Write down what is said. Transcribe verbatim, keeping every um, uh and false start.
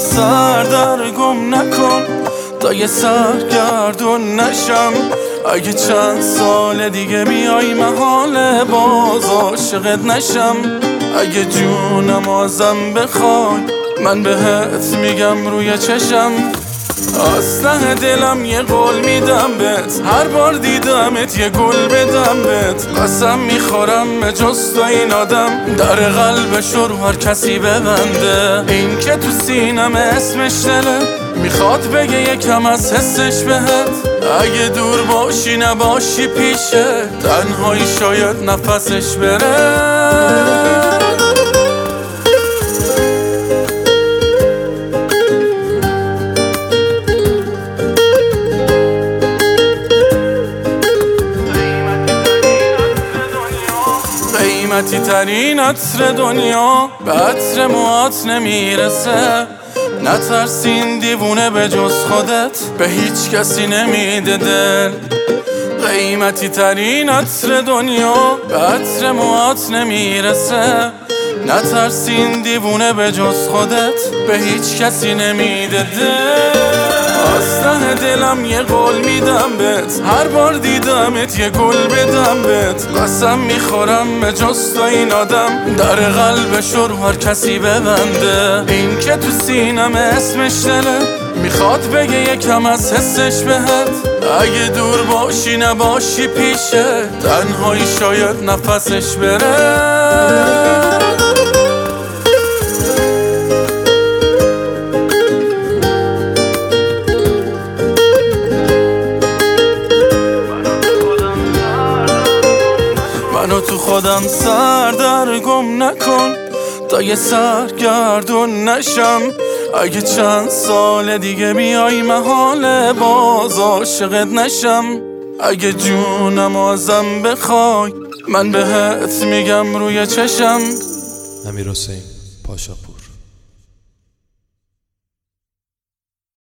سر در گم نکن تا یه سرگردون نشم. اگه چند سال دیگه بیای محاله باز عاشقت نشم. اگه جونم ازم بخوای من بهت میگم روی چشم. از ته دلم یه قول میدم بهت، هر بار دیدمت یه گل بدم بهت. قسم میخورم به جز تو این آدم در قلبش رو هر کسی ببنده. این که تو سینم اسمش دله میخواد بگه یکم از حسش بهت. اگه دور باشی نباشی پیشه تنهایی شاید نفسش بره. قیمتی ترین عطر دنیا به عطر موهات نمیرسه. نترسین دیوونه به جز خودت به هیچ کسی نمیده دل. قیمتی ترین عطر دنیا به عطر موهات نمیرسه. نترسین دیوونه به جز خودت به هیچ کسی نمیده دل. از ته دلم یه قول میدم بهت، هر بار دیدمت یه گل بدم بهت. قسم میخورم به جز تو این آدم در قلبش رو هر کسی ببنده. این که تو سینم اسمش دله میخواد بگه یکم از حسش بهت. اگه دور باشی نباشی پیشه تنهایی شاید نفسش بره. منو تو خودم سر در گم نکن تا یه سرگردون نشم. اگه چند سال دیگه بیای محاله باز عاشقت نشم. اگه جونم ازم بخوای من بهت میگم روی چشم. امیرحسین پاشاپور.